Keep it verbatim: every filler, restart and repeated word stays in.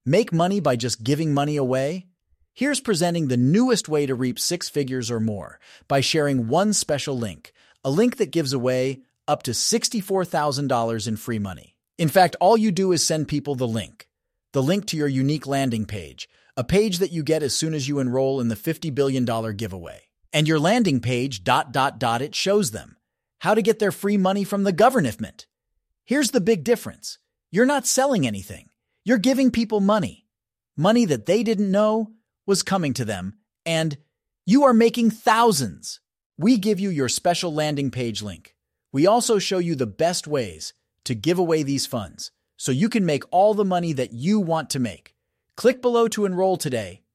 Make money by just giving money away? Here's presenting the newest way to reap six figures or more by sharing one special link, a link that gives away up to sixty-four thousand dollars in free money. In fact, all you do is send people the link, the link to your unique landing page, a page that you get as soon as you enroll in the fifty billion dollars giveaway. And your landing page, dot, dot, dot, it shows them how to get their free money from the government. Here's the big difference. You're not selling anything. You're giving people money. Money that they didn't know was coming to them, and you are making thousands. We give you your special landing page link. We also show you the best ways to give away these funds, so you can make all the money that you want to make. Click below to enroll today